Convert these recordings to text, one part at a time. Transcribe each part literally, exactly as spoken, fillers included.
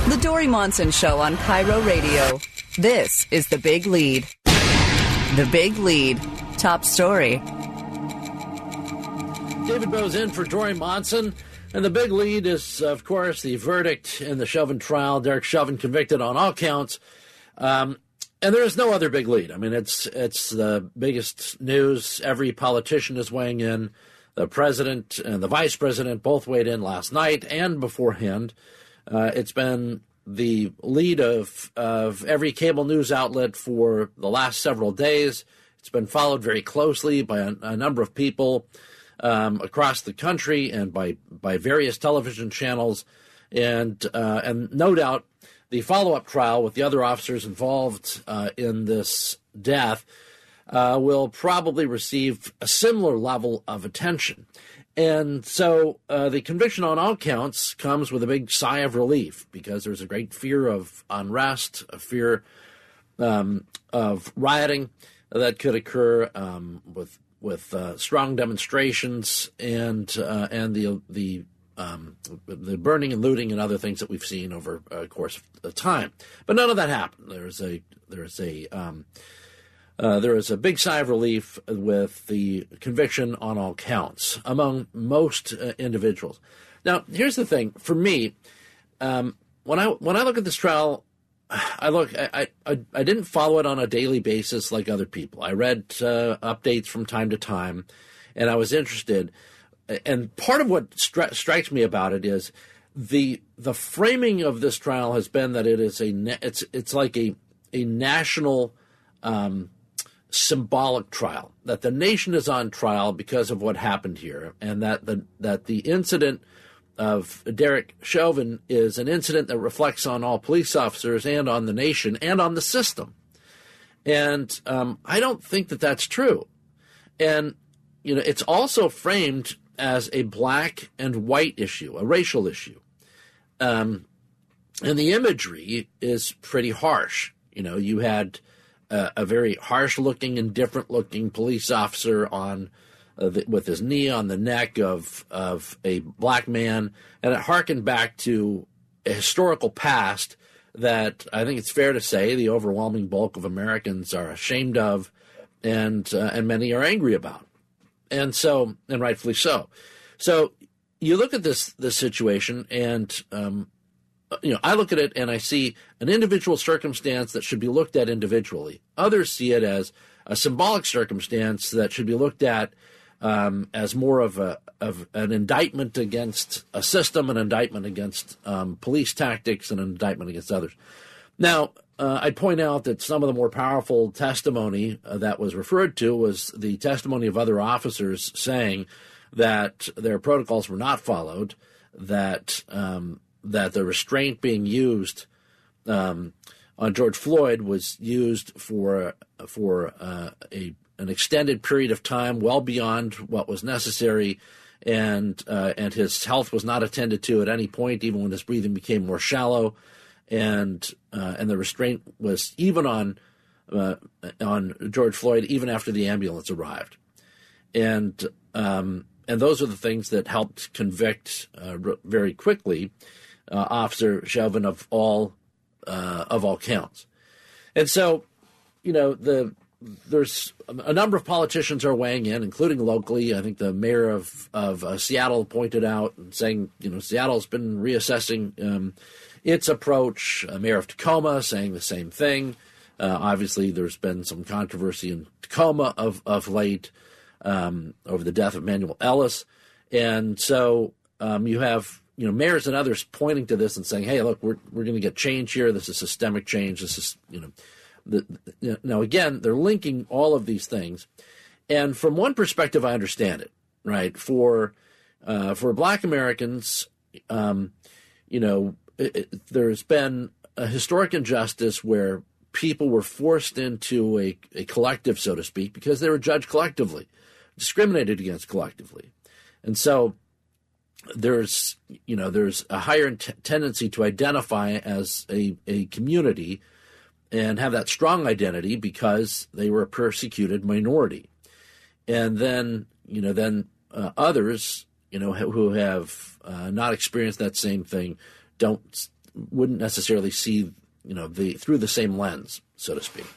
The Dori Monson Show on Cairo Radio. This is The Big Lead. The Big Lead. Top story. David Bowes in for Dori Monson. And the big lead is, of course, the verdict in the Chauvin trial. Derek Chauvin convicted on all counts. Um, and there is no other big lead. I mean, it's it's the biggest news. Every politician is weighing in. The president and the vice president both weighed in last night and beforehand. Uh, it's been the lead of, of every cable news outlet for the last several days. It's been followed very closely by a, a number of people um, across the country and by, by various television channels. And, uh, and no doubt the follow-up trial with the other officers involved uh, in this death uh, will probably receive a similar level of attention. And so uh, the conviction on all counts comes with a big sigh of relief because there's a great fear of unrest, a fear um, of rioting that could occur um, with with uh, strong demonstrations and uh, and the the um, the burning and looting and other things that we've seen over a course of time. But none of that happened. There's a there's a um, Uh, there is a big sigh of relief with the conviction on all counts among most uh, individuals. Now, here's the thing. For me, um, when I when I look at this trial, I look. I, I I didn't follow it on a daily basis like other people. I read uh, updates from time to time, and I was interested. And part of what stri- strikes me about it is the the framing of this trial has been that it is a na- it's it's like a a national. Um, symbolic trial, that the nation is on trial because of what happened here, and that the that the incident of Derek Chauvin is an incident that reflects on all police officers and on the nation and on the system. And um, I don't think that that's true. And, you know, it's also framed as a black and white issue, a racial issue. Um, and the imagery is pretty harsh. You know, you had Uh, a very harsh-looking and different-looking police officer on uh, the, with his knee on the neck of of a black man, and it harkened back to a historical past that I think it's fair to say the overwhelming bulk of Americans are ashamed of, and uh, and many are angry about, and so and rightfully so. So you look at this this situation, and um, you know, I look at it and I see an individual circumstance that should be looked at individually. Others see it as a symbolic circumstance that should be looked at um, as more of a of an indictment against a system, an indictment against um, police tactics, and an indictment against others. Now, uh, I'd point out that some of the more powerful testimony uh, that was referred to was the testimony of other officers saying that their protocols were not followed, that um, that the restraint being used um, on George Floyd was used for for uh, a an extended period of time, well beyond what was necessary, and uh, and his health was not attended to at any point, even when his breathing became more shallow, and uh, and the restraint was even on uh, on George Floyd even after the ambulance arrived, and um, and those are the things that helped convict uh, very quickly Uh, Officer Chauvin of all uh, of all counts. And so, you know, the there's a number of politicians are weighing in, including locally. I think the mayor of of uh, Seattle pointed out and saying, you know, Seattle's been reassessing um, its approach. Uh, Mayor of Tacoma saying the same thing. Uh, obviously, there's been some controversy in Tacoma of of late um, over the death of Manuel Ellis, and so um, you have. You know, mayors and others pointing to this and saying, "Hey, look, we're we're going to get change here. This is systemic change. This is, you know, the, the, now again, they're linking all of these things, and from one perspective, I understand it. Right, for uh, for Black Americans, um, you know, it, it, there's been a historic injustice where people were forced into a, a collective, so to speak, because they were judged collectively, discriminated against collectively, and so." There's, you know, there's a higher t- tendency to identify as a, a community and have that strong identity because they were a persecuted minority. And then, you know, then uh, others, you know, who have uh, not experienced that same thing don't wouldn't necessarily see, you know, the through the same lens, so to speak.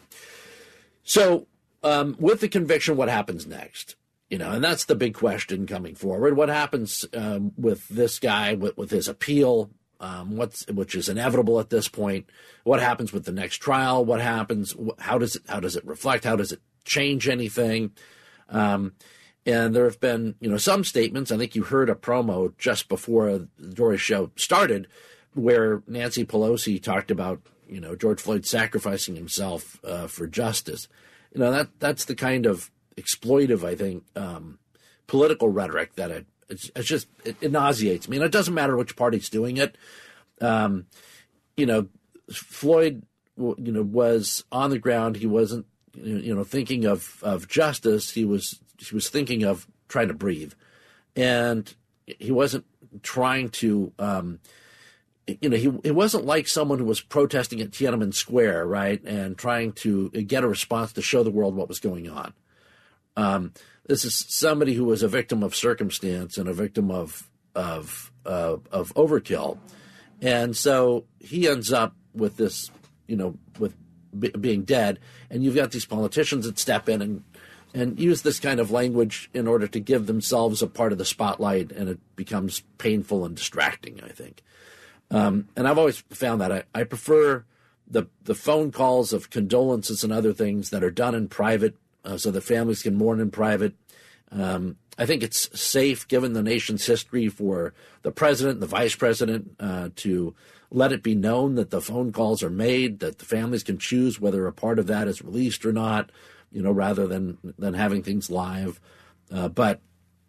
So um, with the conviction, what happens next? You know, and that's the big question coming forward. What happens um, with this guy, with, with his appeal, um, what's which is inevitable at this point? What happens with the next trial? What happens? How does it? How does it reflect? How does it change anything? Um, and there have been, you know, some statements. I think you heard a promo just before the Dory show started, where Nancy Pelosi talked about, you know, George Floyd sacrificing himself uh, for justice. You know, that that's the kind of exploitive, I think, um, political rhetoric that it, it's, it's just, it, it nauseates me. And it doesn't matter which party's doing it. Um, you know, Floyd, you know, was on the ground. He wasn't, you know, thinking of, of justice. He was, he was thinking of trying to breathe. And he wasn't trying to, um, you know, he it wasn't like someone who was protesting at Tiananmen Square, right, and trying to get a response to show the world what was going on. Um, this is somebody who was a victim of circumstance and a victim of of uh, of overkill, and so he ends up with this, you know, with b- being dead. And you've got these politicians that step in and and use this kind of language in order to give themselves a part of the spotlight, and it becomes painful and distracting, I think. Um, and I've always found that I, I prefer the the phone calls of condolences and other things that are done in private, uh, so that families can mourn in private. Um, I think it's safe, given the nation's history, for the president and the vice president uh, to let it be known that the phone calls are made, that the families can choose whether a part of that is released or not, you know, rather than than having things live. Uh, but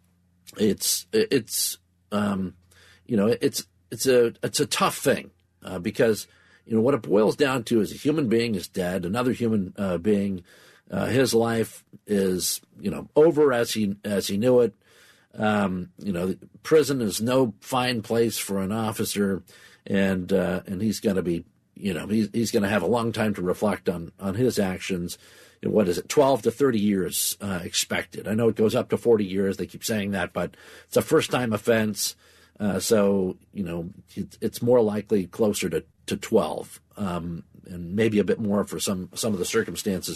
it's it's um, you know it's it's a it's a tough thing uh, because, you know, what it boils down to is a human being is dead, another human uh, being. Uh, his life is, you know, over as he as he knew it. Um, you know, prison is no fine place for an officer, and uh, and he's going to be, you know, he's he's going to have a long time to reflect on on his actions. And what is it, twelve to thirty years uh, expected? I know it goes up to forty years. They keep saying that, but it's a first time offense, uh, so you know it, it's more likely closer to to twelve, um, and maybe a bit more for some some of the circumstances.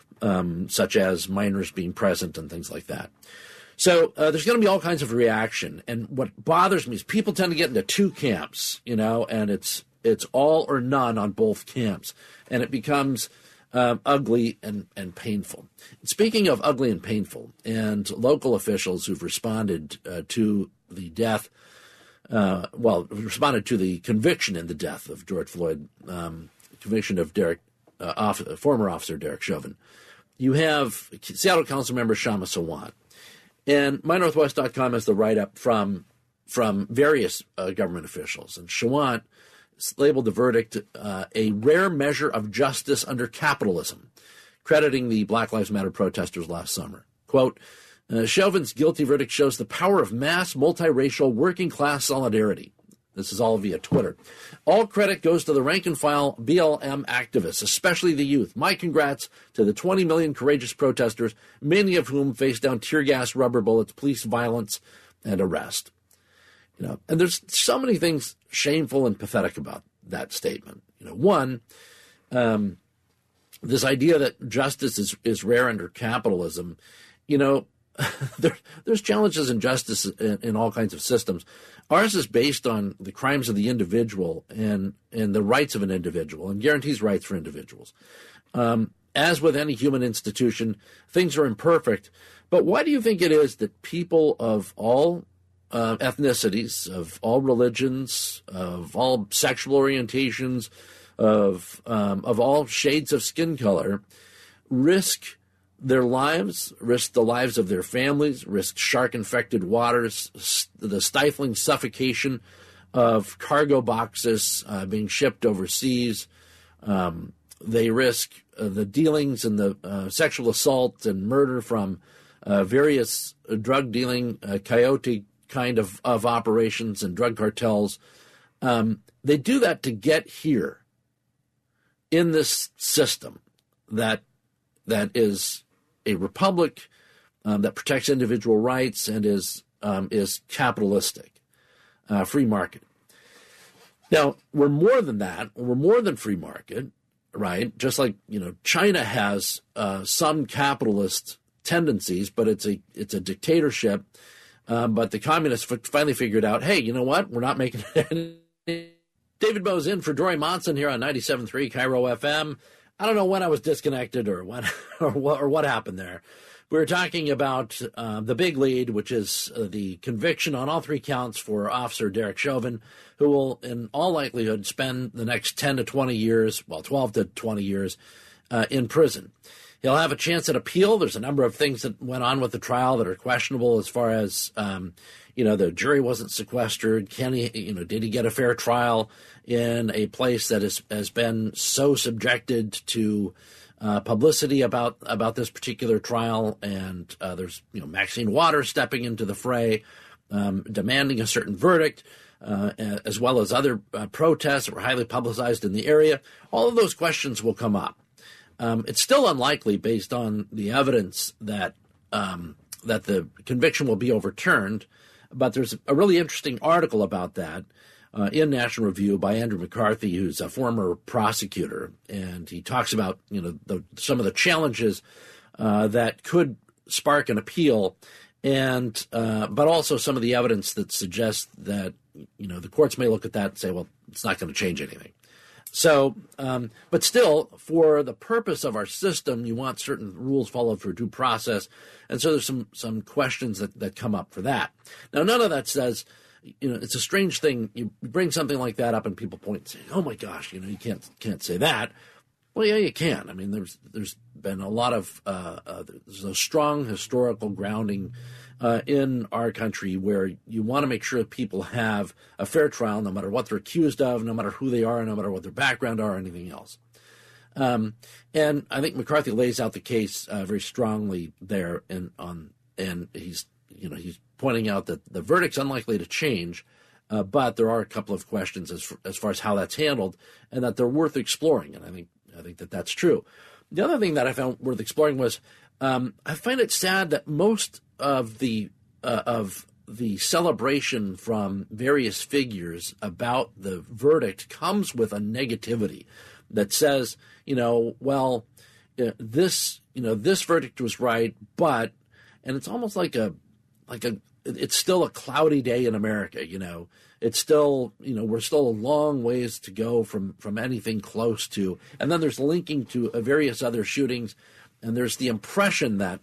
Um, such as minors being present and things like that. So uh, there's going to be all kinds of reaction. And what bothers me is people tend to get into two camps, you know, and it's it's all or none on both camps. And it becomes um, ugly and, and painful. Speaking of ugly and painful, and local officials who've responded uh, to the death, uh, well, responded to the conviction in the death of George Floyd, um, conviction of Derek, uh, off, former officer Derek Chauvin. You have Seattle Councilmember Kshama Sawant. And my northwest dot com has the write-up from from various uh, government officials. And Sawant labeled the verdict uh, a rare measure of justice under capitalism, crediting the Black Lives Matter protesters last summer. Quote, uh, Chauvin's guilty verdict shows the power of mass, multiracial, working-class solidarity. This is all via Twitter. All credit goes to the rank-and-file B L M activists, especially the youth. My congrats to the twenty million courageous protesters, many of whom faced down tear gas, rubber bullets, police violence, and arrest. You know, and there's so many things shameful and pathetic about that statement. You know, one, um, this idea that justice is, is rare under capitalism. You know, there, there's challenges in justice in, in all kinds of systems. Ours is based on the crimes of the individual and, and the rights of an individual, and guarantees rights for individuals. Um, as with any human institution, things are imperfect. But why do you think it is that people of all uh, ethnicities, of all religions, of all sexual orientations, of um, of all shades of skin color, risk their lives, risk the lives of their families, risk shark-infected waters, st- the stifling suffocation of cargo boxes uh, being shipped overseas. Um, they risk uh, the dealings and the uh, sexual assault and murder from uh, various drug dealing, uh, coyote kind of, of operations and drug cartels. Um, they do that to get here in this system that that is a republic um, that protects individual rights and is um, is capitalistic, uh, free market. Now, we're more than that. We're more than free market, right? Just like, you know, China has uh, some capitalist tendencies, but it's a it's a dictatorship. Um, but the communists f- finally figured out, hey, you know what? We're not making any. David Bowe's in for Dory Monson here on ninety-seven point three Cairo F M. I don't know when I was disconnected or what or what, or what happened there. We were talking about uh, the big lead, which is uh, the conviction on all three counts for Officer Derek Chauvin, who will, in all likelihood, spend the next ten to twenty years, well, twelve to twenty years, uh, in prison. He'll have a chance at appeal. There's a number of things that went on with the trial that are questionable as far as, um, you know, the jury wasn't sequestered. Can he, you know, did he get a fair trial in a place that is, has been so subjected to Uh, publicity about about this particular trial, and uh, there's you know Maxine Waters stepping into the fray, um, demanding a certain verdict, uh, as well as other uh, protests that were highly publicized in the area. All of those questions will come up. Um, it's still unlikely, based on the evidence, that um, that the conviction will be overturned. But there's a really interesting article about that Uh, in National Review by Andrew McCarthy, who's a former prosecutor, and he talks about you know the, some of the challenges uh, that could spark an appeal, and uh, but also some of the evidence that suggests that you know the courts may look at that and say, well, it's not going to change anything. So, um, but still, for the purpose of our system, you want certain rules followed for due process, and so there's some some questions that, that come up for that. Now, none of that says. You know, it's a strange thing. You bring something like that up, and people point and say, "Oh my gosh, you know, you can't can't say that." Well, yeah, you can. I mean, there's there's been a lot of uh, uh, there's a strong historical grounding uh, in our country where you want to make sure that people have a fair trial, no matter what they're accused of, no matter who they are, no matter what their background are, or anything else. Um, and I think McCarthy lays out the case uh, very strongly there, and on and he's you know he's. pointing out that the verdict's unlikely to change, uh, but there are a couple of questions as as far as how that's handled, and that they're worth exploring. And I think I think that that's true. The other thing that I found worth exploring was um, I find it sad that most of the uh, of the celebration from various figures about the verdict comes with a negativity that says, you know, well, uh, this you know this verdict was right, but and it's almost like a like a it's still a cloudy day in America, you know. It's still, you know, we're still a long ways to go from, from anything close to. And then there's linking to uh, various other shootings. And there's the impression that,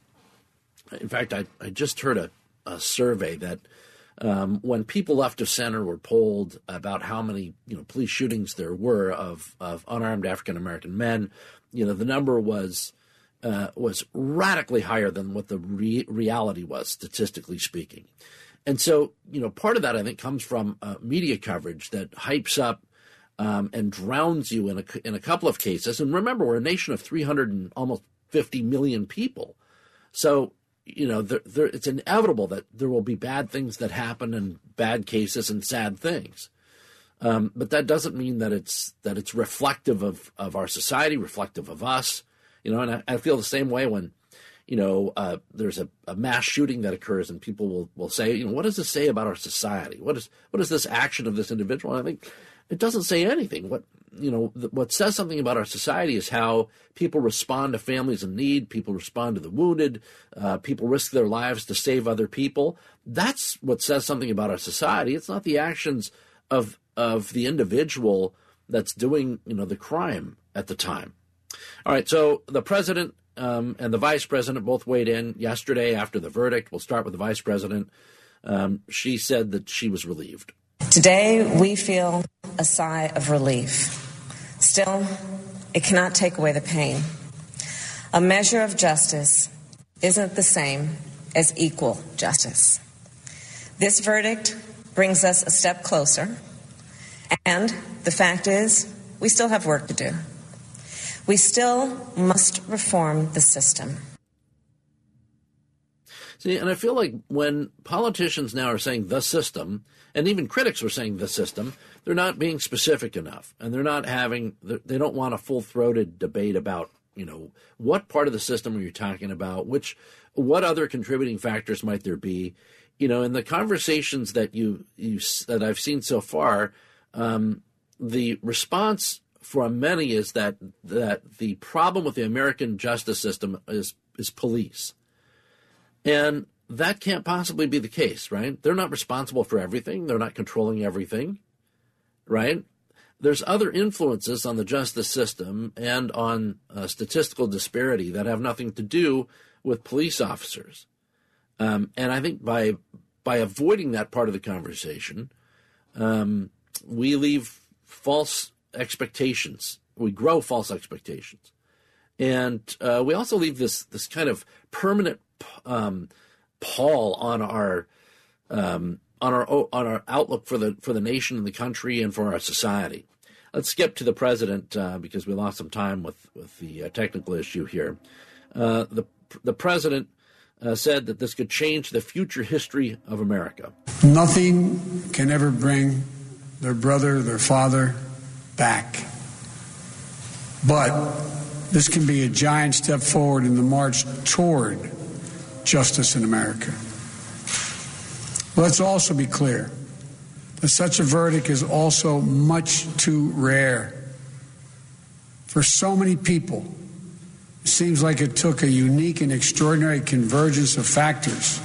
in fact, I, I just heard a, a survey that um, when people left of center were polled about how many, you know, police shootings there were of, of unarmed African-American men, you know, the number was Uh, was radically higher than what the re- reality was, statistically speaking. And so, you know, part of that, I think, comes from uh, media coverage that hypes up um, and drowns you in a, in a couple of cases. And remember, we're a nation of three hundred and almost fifty million people. So, you know, there, there, it's inevitable that there will be bad things that happen and bad cases and sad things. Um, but that doesn't mean that it's that it's reflective of, of our society, reflective of us. You know, and I, I feel the same way when, you know, uh, there's a, a mass shooting that occurs and people will, will say, you know, what does this say about our society? What is what is this action of this individual? And I think it doesn't say anything. What, you know, th- what says something about our society is how people respond to families in need, people respond to the wounded, uh, people risk their lives to save other people. That's what says something about our society. It's not the actions of of the individual that's doing, you know, the crime at the time. All right, so the president um, and the vice president both weighed in yesterday after the verdict. We'll start with the vice president. Um, she said that she was relieved. Today, we feel a sigh of relief. Still, it cannot take away the pain. A measure of justice isn't the same as equal justice. This verdict brings us a step closer, and the fact is, we still have work to do. We still must reform the system. See, and I feel like when politicians now are saying the system, and even critics are saying the system, they're not being specific enough. And they're not having, they don't want a full-throated debate about, you know, what part of the system are you talking about? Which, what other contributing factors might there be? You know, in the conversations that you, you that I've seen so far, um, the response from many is that that the problem with the American justice system is is police. And that can't possibly be the case, right? They're not responsible for everything. They're not controlling everything, right? There's other influences on the justice system and on uh, statistical disparity that have nothing to do with police officers. Um, and I think by by avoiding that part of the conversation, um, we leave false expectations. We grow false expectations. And uh, we also leave this this kind of permanent um, pall on our um, on our on our outlook for the for the nation and the country and for our society. Let's skip to the president uh, because we lost some time with with the uh, technical issue here. Uh, the the president uh, said that this could change the future history of America. Nothing can ever bring their brother, their father back. But this can be a giant step forward in the march toward justice in America. Let's also be clear that such a verdict is also much too rare. For so many people, it seems like it took a unique and extraordinary convergence of factors.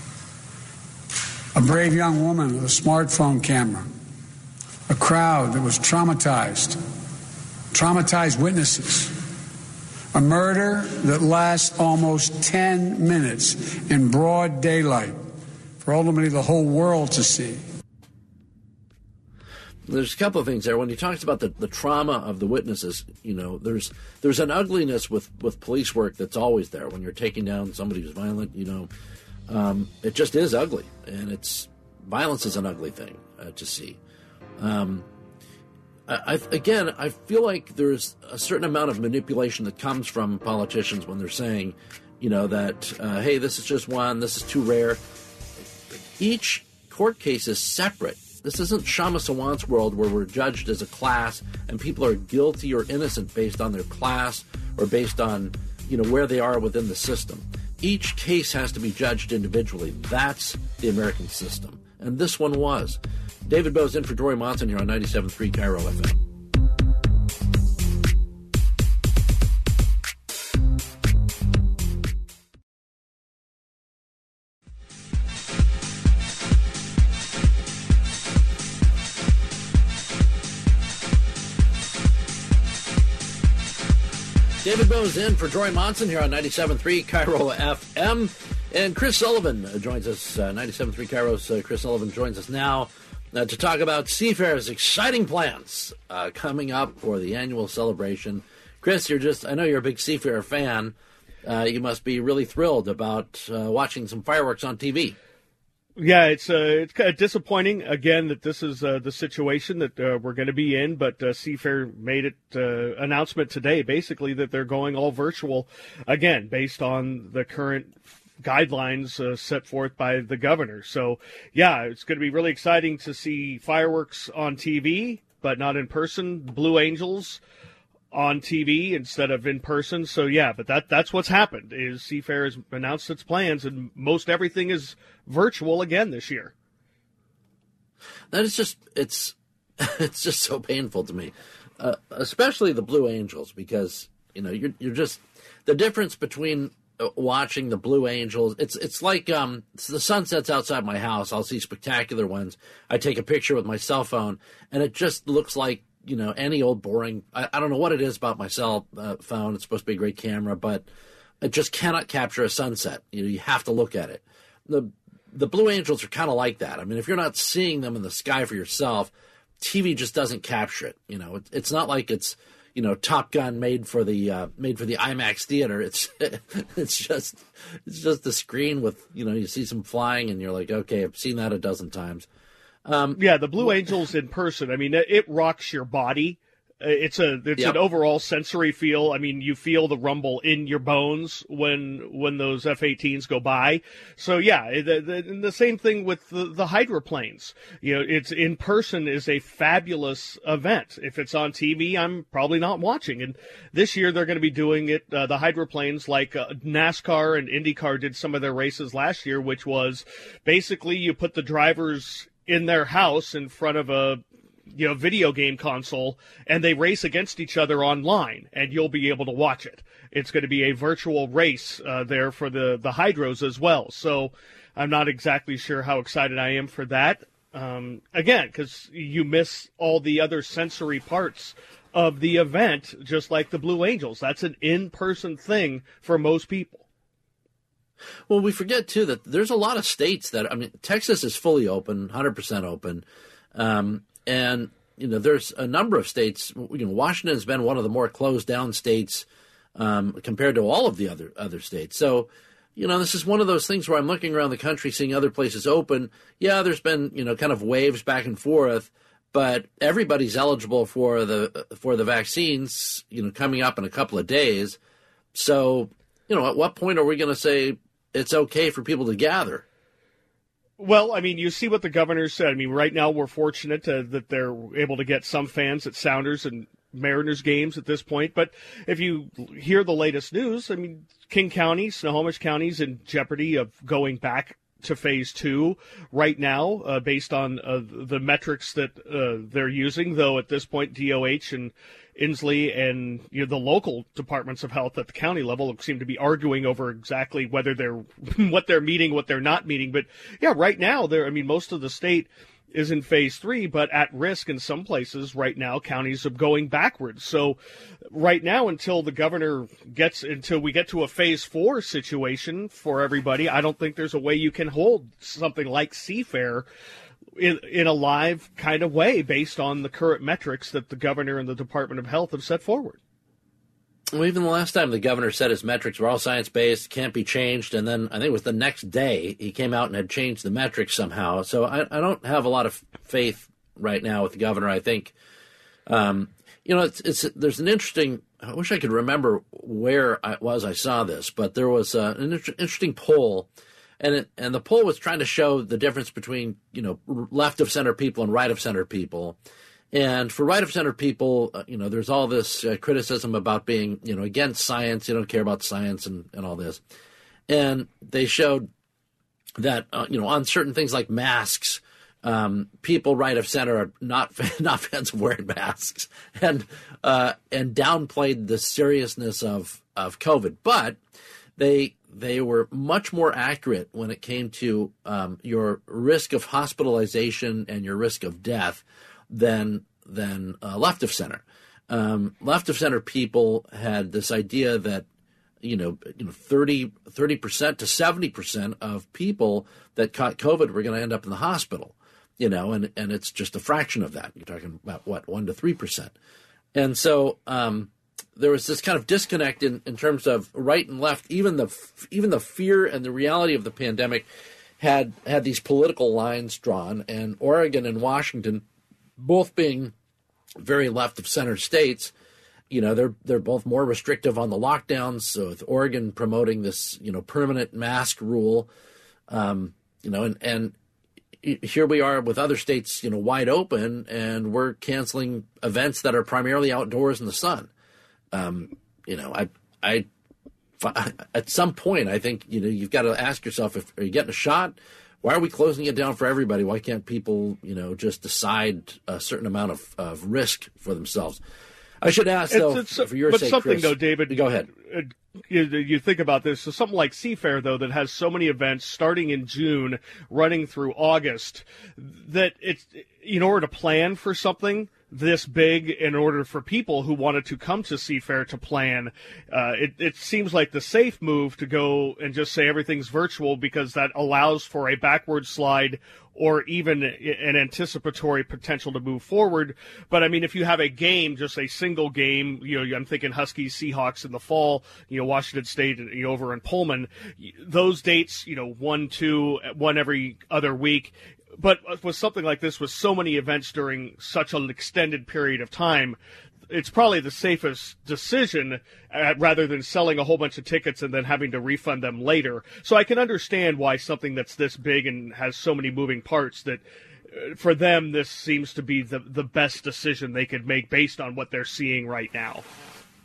A brave young woman with a smartphone camera, a crowd that was traumatized, traumatized witnesses, a murder that lasts almost ten minutes in broad daylight for ultimately the whole world to see. There's a couple of things there. When he talks about the, the trauma of the witnesses, you know, there's there's an ugliness with, with police work that's always there. When you're taking down somebody who's violent, you know, um, it just is ugly. And it's violence is an ugly thing uh, to see. Um, I, I, again, I feel like there's a certain amount of manipulation that comes from politicians when they're saying, you know, that, uh, hey, this is just one, this is too rare. Each court case is separate. This isn't Shama Sawant's world where we're judged as a class and people are guilty or innocent based on their class or based on, you know, where they are within the system. Each case has to be judged individually. That's the American system. And this one was. David Bowes in for Troy Monson here on ninety-seven point three Cairo F M. David Bowes in for Troy Monson here on ninety-seven point three Cairo F M. And Chris Sullivan joins us, uh, ninety-seven point three Cairo's uh, Chris Sullivan joins us now uh, to talk about Seafair's exciting plans uh, coming up for the annual celebration. Chris, you're just, I know you're a big Seafair fan. Uh, you must be really thrilled about uh, watching some fireworks on T V. Yeah, it's uh, it's kind of disappointing, again, that this is uh, the situation that uh, we're going to be in, but uh, Seafair made it uh, announcement today, basically, that they're going all virtual, again, based on the current guidelines uh, set forth by the governor. So, yeah, it's going to be really exciting to see fireworks on T V, but not in person. Blue Angels on T V instead of in person. So, yeah, but that that's what's happened, is Seafair has announced its plans, and most everything is virtual again this year. That is just, it's it's just so painful to me, uh, especially the Blue Angels, because, you know, you're, you're just, the difference between watching the Blue Angels, it's it's like um, it's the sun sets outside my house. I'll see spectacular ones. I take a picture with my cell phone, and it just looks like, you know, any old boring, I, I don't know what it is about my cell uh, phone. It's supposed to be a great camera, but it just cannot capture a sunset. You know, you have to look at it. The the Blue Angels are kind of like that. I mean, if you're not seeing them in the sky for yourself, T V just doesn't capture it. You know, it, it's not like it's, you know, Top Gun made for the uh, made for the IMAX theater. It's it's just it's just the screen with, you know, you see some flying and you're like, okay, I've seen that a dozen times. Um, yeah, the Blue Angels in person, I mean, it rocks your body. It's a it's yep. an overall sensory feel. I mean, you feel the rumble in your bones when when those F eighteens go by. So yeah, the, the, the same thing with the, the hydroplanes. You know, it's in person is a fabulous event. If it's on T V, I'm probably not watching. And this year they're going to be doing it. Uh, the hydroplanes, like uh, NASCAR and IndyCar did some of their races last year, which was basically you put the drivers in their house in front of a you know, video game console, and they race against each other online, and you'll be able to watch it. It's going to be a virtual race uh, there for the, the hydros as well. So I'm not exactly sure how excited I am for that. Um, again, because you miss all the other sensory parts of the event, just like the Blue Angels. That's an in-person thing for most people. Well, we forget, too, that there's a lot of states that, I mean, Texas is fully open, one hundred percent open. Um, and, you know, there's a number of states, you know, Washington has been one of the more closed down states um, compared to all of the other other states. So, you know, this is one of those things where I'm looking around the country, seeing other places open. Yeah, there's been, you know, kind of waves back and forth, but everybody's eligible for the for the vaccines, you know, coming up in a couple of days. So, you know, at what point are we going to say it's okay for people to gather? Well, I mean, you see what the governor said. I mean, right now we're fortunate uh, that they're able to get some fans at Sounders and Mariners games at this point. But if you hear the latest news, I mean, King County, Snohomish County's in jeopardy of going back to phase two right now, uh, based on uh, the metrics that uh, they're using, though at this point D O H and Inslee and you know the local departments of health at the county level seem to be arguing over exactly whether they're what they're meeting, what they're not meeting. But yeah, right now there, I mean, most of the state is in phase three, but at risk in some places right now, counties are going backwards. So right now, until the governor gets, until we get to a phase four situation for everybody, I don't think there's a way you can hold something like Seafair in, in a live kind of way based on the current metrics that the governor and the Department of Health have set forward. Well, even the last time the governor said his metrics were all science-based, can't be changed, and then I think it was the next day he came out and had changed the metrics somehow. So I, I don't have a lot of faith right now with the governor. I think, um, you know, it's, it's there's an interesting – I wish I could remember where I was I saw this, but there was uh, an inter- interesting poll, and it, and the poll was trying to show the difference between, you know, left-of-center people and right-of-center people. And for right-of-center people, uh, you know, there's all this uh, criticism about being, you know, against science. You don't care about science and, and all this. And they showed that, uh, you know, on certain things like masks, um, people right-of-center are not not fans of wearing masks and uh, and downplayed the seriousness of, of COVID. But they they were much more accurate when it came to um, your risk of hospitalization and your risk of death than than uh, left of center. Um, left of center people had this idea that you know you know thirty percent to seventy percent of people that caught COVID were going to end up in the hospital. You know, and and it's just a fraction of that. You're talking about what one to three percent, and so um, there was this kind of disconnect in, in terms of right and left. Even the even the fear and the reality of the pandemic had had these political lines drawn, and Oregon and Washington, both being very left of center states, you know, they're they're both more restrictive on the lockdowns. So with Oregon promoting this, you know, permanent mask rule, um, you know, and, and here we are with other states, you know, wide open, and we're canceling events that are primarily outdoors in the sun. Um, you know, I, I, at some point, I think, you know, you've got to ask yourself, if are you getting a shot? Why are we closing it down for everybody? Why can't people, you know, just decide a certain amount of, of risk for themselves? I should ask, though, it's, it's, for your but sake, something, Chris, though, David, go ahead. You, you think about this. So something like Seafair, though, that has so many events starting in June, running through August, that it's in order to plan for something this big, in order for people who wanted to come to Seafair to plan, uh, it, it seems like the safe move to go and just say everything's virtual, because that allows for a backward slide or even an anticipatory potential to move forward. But I mean, if you have a game, just a single game, you know, I'm thinking Huskies, Seahawks in the fall, you know, Washington State you know, over in Pullman, those dates, you know, one, two, one every other week. But with something like this, with so many events during such an extended period of time, it's probably the safest decision uh, rather than selling a whole bunch of tickets and then having to refund them later. So I can understand why something that's this big and has so many moving parts, that uh, for them this seems to be the, the best decision they could make based on what they're seeing right now.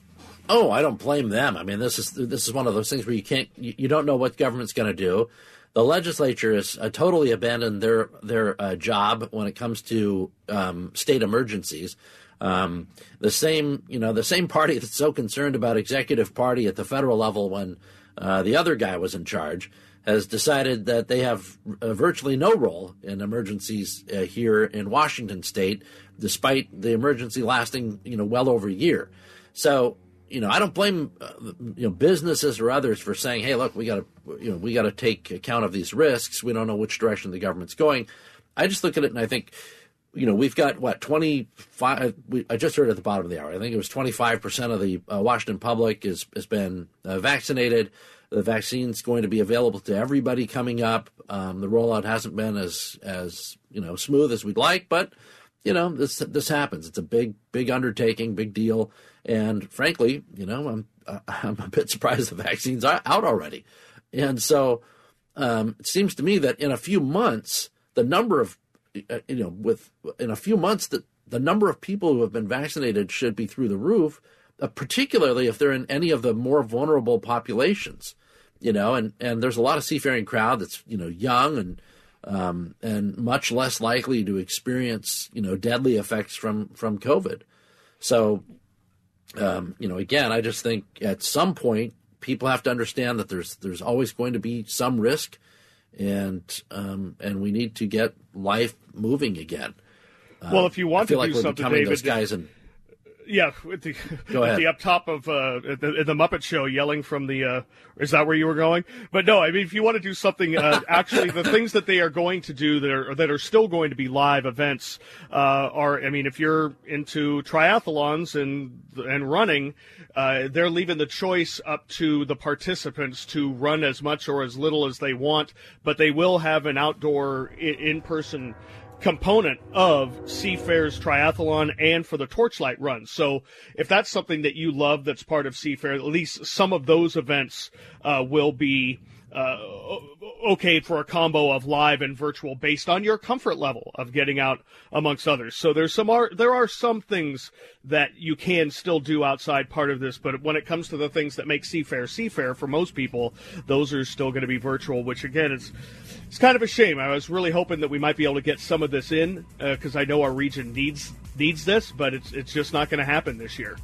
Oh, I don't blame them. I mean, this is this is one of those things where you can't, you, you don't know what government's going to do. The legislature has uh, totally abandoned their their uh, job when it comes to um, state emergencies. Um, the same, you know, the same party that's so concerned about executive party at the federal level when uh, the other guy was in charge has decided that they have uh, virtually no role in emergencies uh, here in Washington state, despite the emergency lasting, you know, well over a year. So, you know, I don't blame, uh, you know, businesses or others for saying, hey, look, we got to, you know, we got to take account of these risks. We don't know which direction the government's going. I just look at it and I think, you know, we've got, what, twenty-five, we, I just heard at the bottom of the hour, I think it was twenty-five percent of the uh, Washington public is, has been uh, vaccinated. The vaccine's going to be available to everybody coming up. Um, the rollout hasn't been as, as, you know, smooth as we'd like, but, you know, this this happens. It's a big, big undertaking, big deal. And frankly, you know, I'm, uh, I'm a bit surprised the vaccine's out already. And so um, it seems to me that in a few months, the number of you know, with in a few months, that the number of people who have been vaccinated should be through the roof, uh, particularly if they're in any of the more vulnerable populations, you know, and, and there's a lot of seafaring crowd that's, you know, young and um, and much less likely to experience, you know, deadly effects from, from COVID. So, um, you know, again, I just think at some point people have to understand that there's there's always going to be some risk. And um, and we need to get life moving again. Uh, well, if you want I feel to like do we're something, becoming David, those guys and yeah, with the, Go with ahead. the up top of uh, the, the Muppet Show yelling from the. Uh, is that where you were going? But no, I mean, if you want to do something, uh, actually, the things that they are going to do that are that are still going to be live events uh, are. I mean, if you're into triathlons and and running, uh, they're leaving the choice up to the participants to run as much or as little as they want, but they will have an outdoor in person component of Seafair's triathlon and for the Torchlight run. So if that's something that you love that's part of Seafair, at least some of those events uh, will be uh, okay for a combo of live and virtual based on your comfort level of getting out amongst others. So there's some are, there are some things that you can still do outside part of this, but when it comes to the things that make Seafair Seafair for most people, those are still going to be virtual, which again is it's kind of a shame. I was really hoping that we might be able to get some of this in because uh, I know our region needs needs this, but it's it's just not going to happen this year.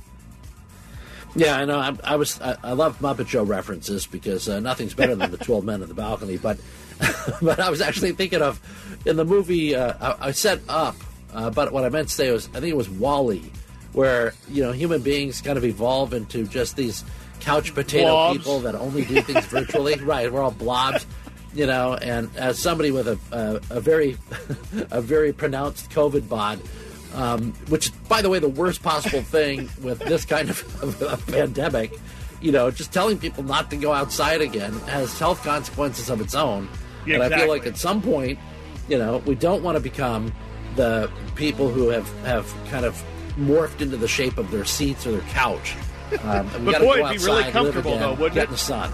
Yeah, I know. I, I was. I, I love Muppet Show references because uh, nothing's better than the twelve Men in the Balcony. But, but I was actually thinking of in the movie. Uh, I, I said Up, uh, but what I meant to say was I think it was WALL-E, where you know human beings kind of evolve into just these couch potato Blobs. people that only do things virtually. Right? We're all blobs. You know, and as somebody with a a, a very a very pronounced COVID bod. Um, which is, by the way, the worst possible thing with this kind of, of a pandemic, you know, just telling people not to go outside again has health consequences of its own. Yeah, and I exactly. feel like at some point, you know, we don't want to become the people who have, have kind of morphed into the shape of their seats or their couch. Um, and we But gotta boy, go it'd be really outside, comfortable, live again, though, wouldn't get it? in the sun.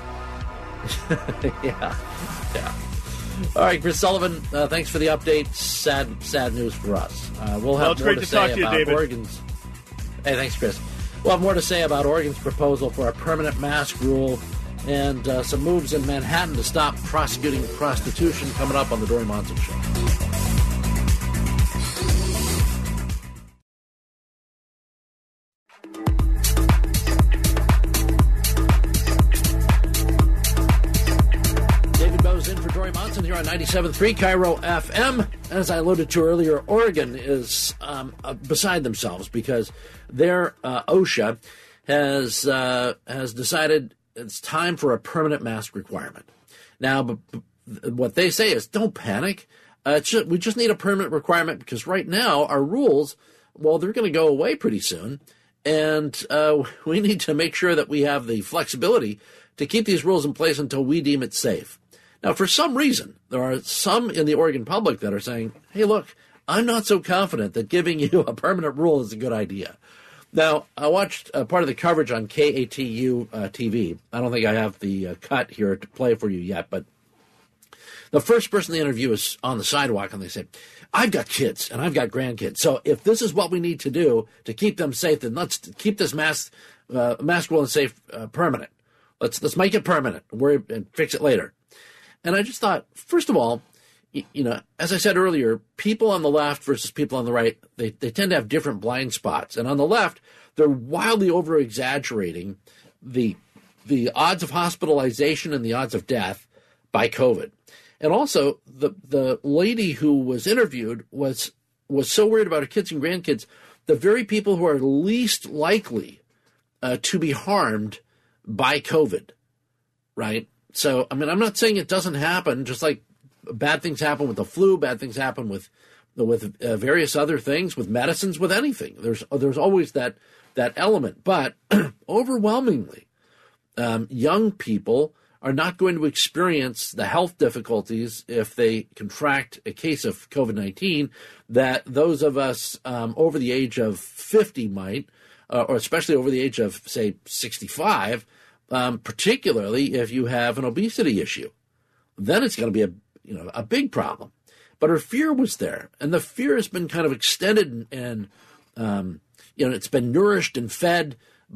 yeah, yeah. All right, Chris Sullivan, uh, thanks for the update. Sad, sad news for us. Uh, we'll have Well, it's more great to to say talk to you, about David. Oregon's. Hey, thanks, Chris. We'll have more to say about Oregon's proposal for a permanent mask rule and uh, some moves in Manhattan to stop prosecuting prostitution coming up on the Dory Monson Show. Here on ninety-seven point three Cairo F M. As I alluded to earlier, Oregon is um, uh, beside themselves because their uh, OSHA has uh, has decided it's time for a permanent mask requirement. Now, b- b- what they say is, don't panic. Uh, it's just, we just need a permanent requirement because right now our rules, well, they're going to go away pretty soon, and uh, we need to make sure that we have the flexibility to keep these rules in place until we deem it safe. Now, for some reason, there are some in the Oregon public that are saying, hey, look, I'm not so confident that giving you a permanent rule is a good idea. Now, I watched uh, part of the coverage on K A T U uh, T V. I don't think I have the uh, cut here to play for you yet, but the first person they interview is on the sidewalk, and they say, I've got kids and I've got grandkids. So if this is what we need to do to keep them safe, then let's keep this mask uh, mask, will, and safe uh, permanent. Let's let's make it permanent. Worry and fix it later. And I just thought, first of all, you, you know, as I said earlier, people on the left versus people on the right, they they tend to have different blind spots. And on the left, they're wildly over exaggerating the the odds of hospitalization and the odds of death by COVID. And also, the the lady who was interviewed was was so worried about her kids and grandkids, the very people who are least likely uh, to be harmed by COVID, right? So, I mean, I'm not saying it doesn't happen, just like bad things happen with the flu, bad things happen with with uh, various other things, with medicines, with anything. There's there's always that that element. But overwhelmingly, um, young people are not going to experience the health difficulties if they contract a case of COVID nineteen that those of us um, over the age of fifty might, uh, or especially over the age of, say, sixty-five, um, particularly if you have an obesity issue. Then it's going to be a you know a big problem. But her fear was there, and the fear has been kind of extended and, and um, you know it's been nourished and fed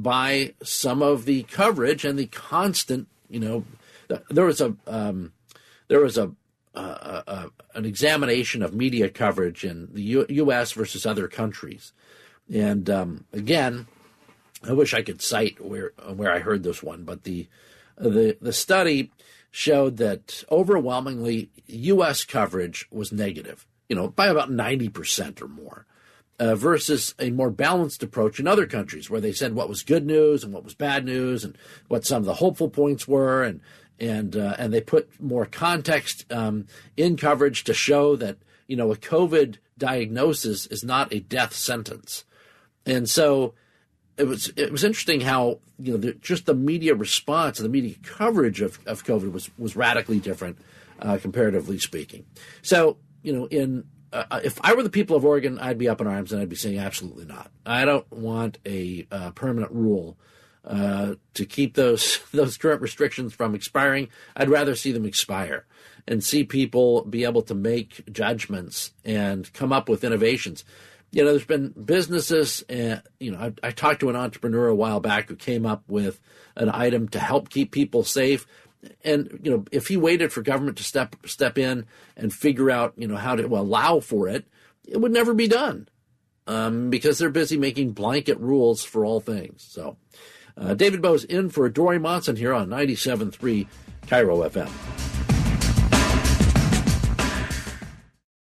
by some of the coverage and the constant. You know, there was a um, there was a, a, a an examination of media coverage in the U- U.S. versus other countries, and um, again, I wish I could cite where where I heard this one, but the the the study showed that overwhelmingly U S coverage was negative, you know, by about ninety percent or more. Uh, versus a more balanced approach in other countries where they said what was good news and what was bad news and what some of the hopeful points were, and and uh, and they put more context um, in coverage to show that you know a COVID diagnosis is not a death sentence. And so it was it was interesting how you know the, just the media response and the media coverage of, of COVID was was radically different, uh, comparatively speaking. So you know in Uh, if I were the people of Oregon, I'd be up in arms and I'd be saying absolutely not. I don't want a uh, permanent rule uh, to keep those those current restrictions from expiring. I'd rather see them expire and see people be able to make judgments and come up with innovations. You know, there's been businesses, and you know, I, I talked to an entrepreneur a while back who came up with an item to help keep people safe. And, you know, if he waited for government to step step in and figure out, you know, how to well, allow for it, it would never be done um, because they're busy making blanket rules for all things. So uh, David Bowe's in for Dori Monson here on ninety-seven point three K I R O F M.